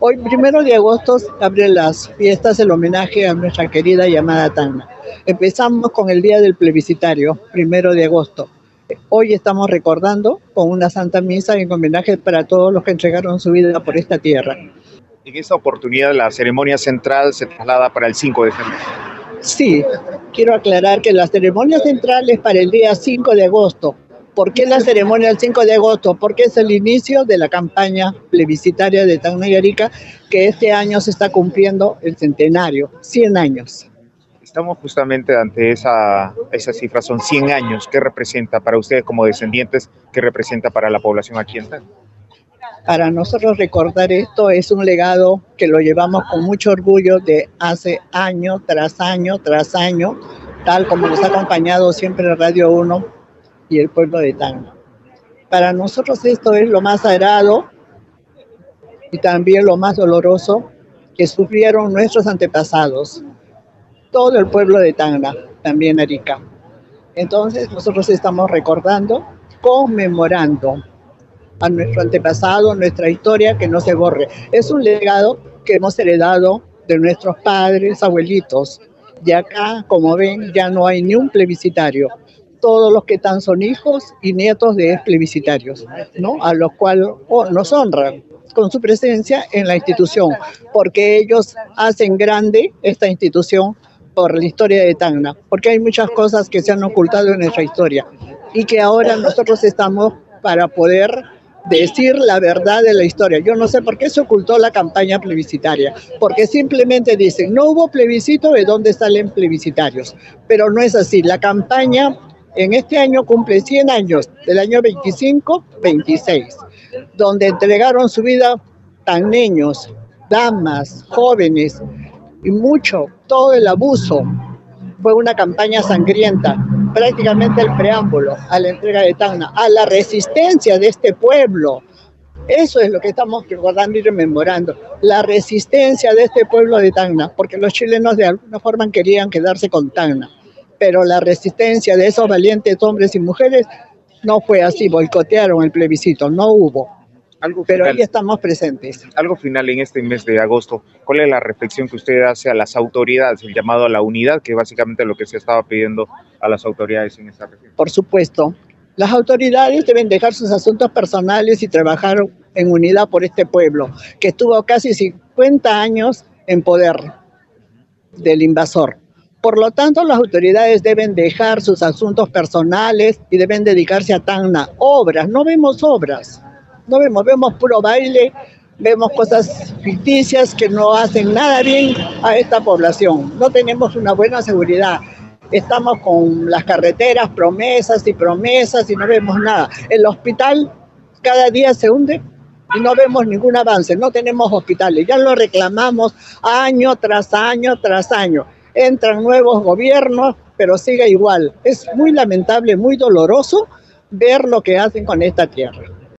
Hoy, 1 de agosto, abre las fiestas el homenaje a nuestra querida llamada Tacna. Empezamos con el día del plebiscitario, 1 de agosto. Hoy estamos recordando con una santa misa en homenaje para todos los que entregaron su vida por esta tierra. En esta oportunidad la ceremonia central se traslada para el 5 de febrero. Sí, quiero aclarar que la ceremonia central es para el día 5 de agosto. ¿Por qué la ceremonia del 5 de agosto? Porque es el inicio de la campaña plebiscitaria de Tacna y Arica, que este año se está cumpliendo el centenario, 100 años. Estamos justamente ante esa cifra, son 100 años. ¿Qué representa para ustedes como descendientes? ¿Qué representa para la población aquí en Tacna? Para nosotros recordar esto es un legado que lo llevamos con mucho orgullo de hace año tras año tras año, tal como nos ha acompañado siempre Radio 1 y el pueblo de Tacna. Para nosotros esto es lo más sagrado y también lo más doloroso que sufrieron nuestros antepasados, todo el pueblo de Tacna, también Arica. Entonces nosotros estamos recordando, conmemorando a nuestro antepasado, nuestra historia, que no se borre. Es un legado que hemos heredado de nuestros padres, abuelitos. Y acá, como ven, ya no hay ni un plebiscitario. Todos los que están son hijos y nietos de plebiscitarios, ¿no? A los cuales nos honran con su presencia en la institución, porque ellos hacen grande esta institución por la historia de Tacna, porque hay muchas cosas que se han ocultado en nuestra historia y que ahora nosotros estamos para poder decir la verdad de la historia. Yo no sé por qué se ocultó la campaña plebiscitaria, porque simplemente dicen, no hubo plebiscito, ¿de dónde salen plebiscitarios? Pero no es así. La campaña en este año cumple 100 años, del año 25-26, donde entregaron su vida tacneños, damas, jóvenes, y mucho, todo el abuso. Fue una campaña sangrienta, prácticamente el preámbulo a la entrega de Tacna, a la resistencia de este pueblo. Eso es lo que estamos recordando y rememorando, la resistencia de este pueblo de Tacna, porque los chilenos de alguna forma querían quedarse con Tacna, pero la resistencia de esos valientes hombres y mujeres no fue así, boicotearon el plebiscito, no hubo. Pero ahí estamos presentes. Algo final en este mes de agosto, ¿cuál es la reflexión que usted hace a las autoridades, el llamado a la unidad, que básicamente es lo que se estaba pidiendo a las autoridades en esta región? Por supuesto, las autoridades deben dejar sus asuntos personales y trabajar en unidad por este pueblo, que estuvo casi 50 años en poder del invasor. Por lo tanto, las autoridades deben dejar sus asuntos personales y deben dedicarse a Tacna. Obras, no vemos obras. No vemos puro baile, vemos cosas ficticias que no hacen nada bien a esta población. No tenemos una buena seguridad. Estamos con las carreteras, promesas y promesas y no vemos nada. El hospital cada día se hunde y no vemos ningún avance. No tenemos hospitales. Ya lo reclamamos año tras año tras año. Entran nuevos gobiernos, pero sigue igual. Es muy lamentable, muy doloroso ver lo que hacen con esta tierra.